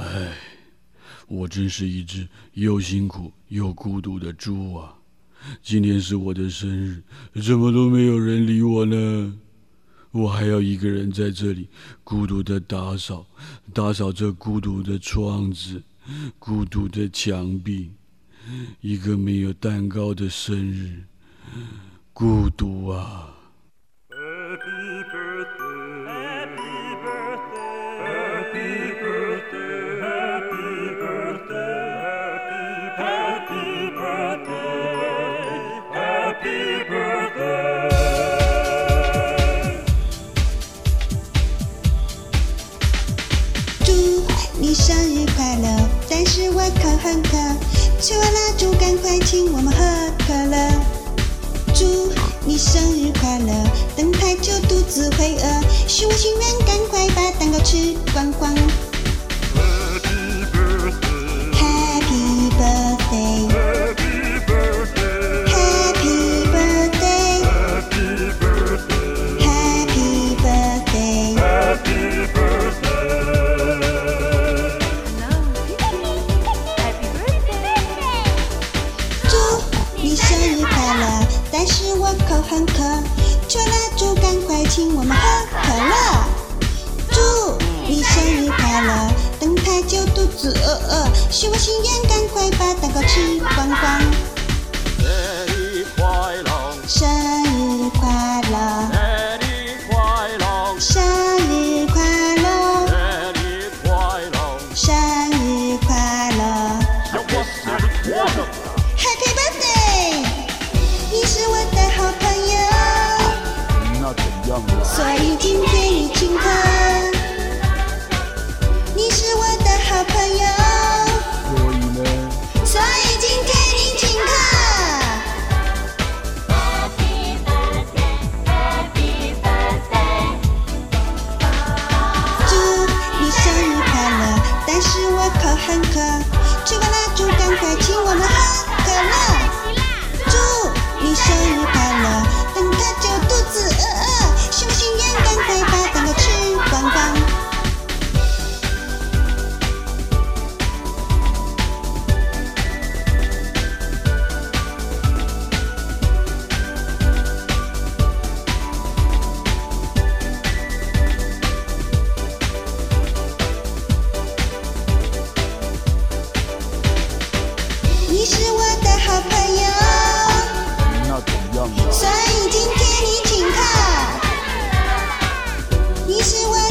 我真是一只又辛苦又孤独的猪啊！今天是我的生日，怎么都没有人理我呢？我还要一个人在这里孤独的打扫这孤独的窗子，孤独的墙壁，一个没有蛋糕的生日，孤独啊！Happy birthday, happy birthday, happy birthday, happy birthday, happy birthday. 祝你生日快乐！但是我口很渴，吹完蜡烛赶快请我们喝可乐。祝你生日快乐！等太久肚子会饿，许我心愿赶快把蛋糕吃光光。Happy birthday, happy birthday, happy birthday, happy birthday, happy birthday, happy birthday. Happy birthday. 祝你生日快乐！但是我口很渴，吹蜡烛赶快请我们喝可乐。祝你生日快乐！等太久肚子饿，许我心愿赶快把蛋糕吃光光。生日快乐！生日快乐！生日快乐！ Happy birthday！ 你是我的好朋友， 那怎样了？ 所以今天你请客。你是我的好朋友， 所以呢？ 所以今天你请客。Happy birthday, happy birthday。祝你生日快乐！但是我口很渴，吹完蜡烛赶快请我们喝可乐。祝你生日快乐！等太久肚子饿，许我心愿赶快把蛋糕吃光光。你是我的好朋友， 那怎样了？ 所以今天你请客。你是我